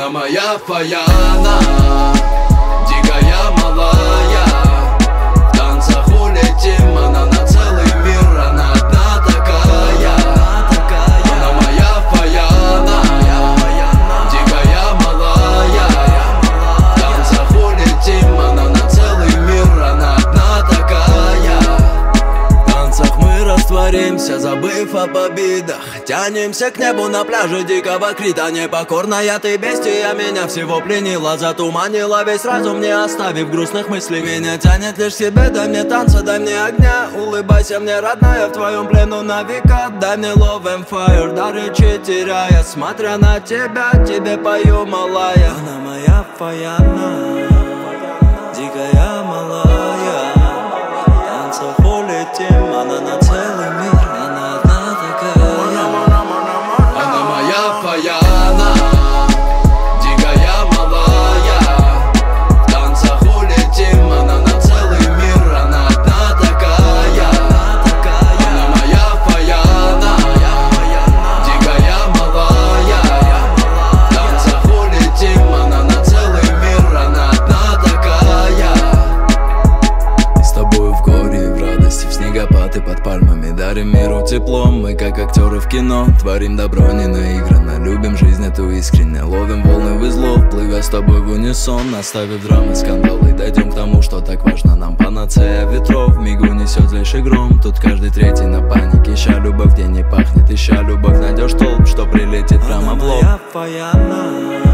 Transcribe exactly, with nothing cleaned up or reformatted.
Она моя Фаяна, дикая малая. В танцах улетим, она на целый мир, она одна такая. Она моя Фаяна, дикая малая. В танцах улетим, она на целый мир, она одна такая. В танцах мы растворимся, забыв об обидах. Тянемся к небу на пляже дикого Крита. Непокорная ты бестия, меня всего пленила, затуманила весь разум, не оставив грустных мыслей. Меня тянет лишь к себе, дай мне танца, дай мне огня. Улыбайся мне, родная, в твоем плену на века. Дай мне love and fire, до речи теряя. Смотря на тебя, тебе пою, малая. Она моя Фаяна, дикая малая. В танцах улетим, она на целый мир, она одна такая. Она моя Фаяна, дикая малая. В танцах улетим, она на целый мир, она одна такая. Она моя Фаяна, дикая малая. В танцах улетим, она на целый мир, она одна такая. С тобою в горе и в радости, в снегопад и под пальмами. Дарим миру теплом, мы как актеры в кино. Творим добро не наигранно, любим жизнь эту искренне. Ловим волны в излов, плывя с тобой в унисон. Оставив драмы, скандалы, дойдем к тому, что так важно нам. Панацея ветров, мигу несет злейший гром. Тут каждый третий на панике, ища любовь, где не пахнет. Ища любовь, найдешь толп, что прилетит прямо в лоб. Она моя Фаяна,